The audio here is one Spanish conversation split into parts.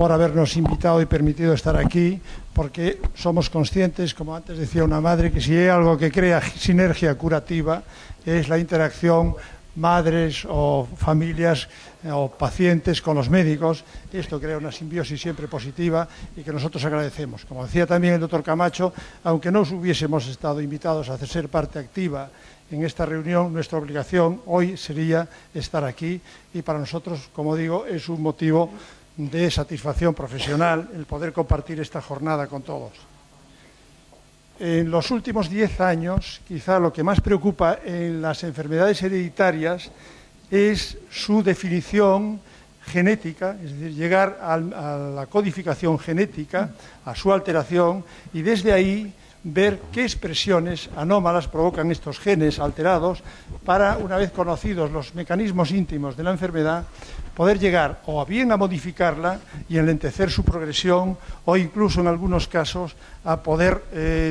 por habernos invitado y permitido estar aquí, porque somos conscientes, como antes decía una madre, que si hay algo que crea sinergia curativa es la interacción madres o familias o pacientes con los médicos. Esto crea una simbiosis siempre positiva y que nosotros agradecemos. Como decía también el doctor Camacho, aunque no hubiésemos estado invitados a ser parte activa en esta reunión, nuestra obligación hoy sería estar aquí y para nosotros, como digo, es un motivo de satisfacción profesional el poder compartir esta jornada con todos. En los últimos 10 años, quizá lo que más preocupa en las enfermedades hereditarias es su definición genética, es decir, llegar a la codificación genética, a su alteración, y desde ahí ver qué expresiones anómalas provocan estos genes alterados para, una vez conocidos los mecanismos íntimos de la enfermedad, poder llegar o bien a modificarla y enlentecer su progresión o incluso en algunos casos a poder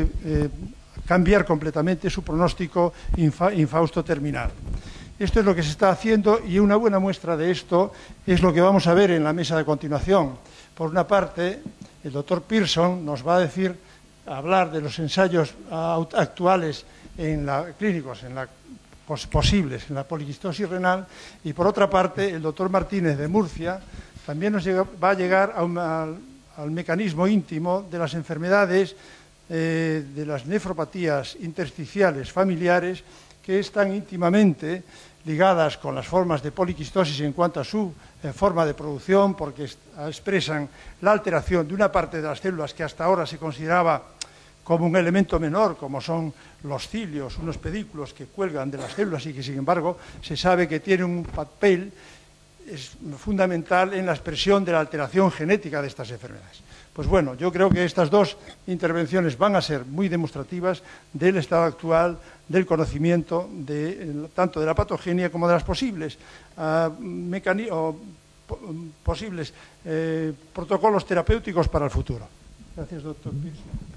cambiar completamente su pronóstico infausto terminal. Esto es lo que se está haciendo y una buena muestra de esto es lo que vamos a ver en la mesa de continuación. Por una parte, el doctor Pearson nos va a hablar de los ensayos actuales clínicos, posibles en la poliquistosis renal, y por otra parte el doctor Martínez de Murcia también va a llegar al mecanismo íntimo de las enfermedades de las nefropatías intersticiales familiares, que están íntimamente ligadas con las formas de poliquistosis en cuanto a su forma de producción, porque expresan la alteración de una parte de las células que hasta ahora se consideraba como un elemento menor, como son los cilios, unos pedículos que cuelgan de las células y que, sin embargo, se sabe que tienen un papel fundamental en la expresión de la alteración genética de estas enfermedades. Pues bueno, yo creo que estas dos intervenciones van a ser muy demostrativas del estado actual del conocimiento tanto de la patogenia como de las posibles protocolos terapéuticos para el futuro. Gracias, doctor Pearson.